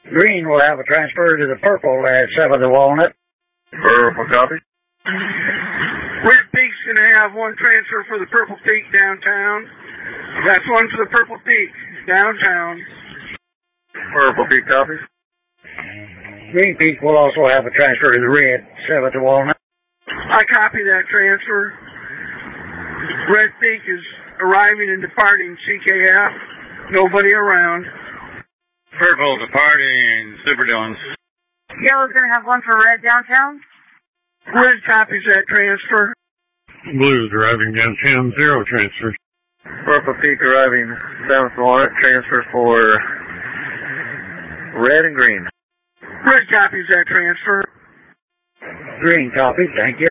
Green will have a transfer to the purple at 7th of Walnut. Purple copy. Red Peak's going to have one transfer for the Purple Peak downtown. That's one for the Purple Peak downtown. Purple Peak copy. Green Peak will also have a transfer to the red, 7th of Walnut. I copy that transfer. Red Peak is arriving and departing CKF. Nobody around. Purple departing Super Dillons. Yellow's going to have one for red downtown. Red copies that transfer. Blue's arriving downtown, 0 transfer. Purple Peak arriving 7th Walnut, transfer for red and green. Red copies that transfer. Green copies, thank you.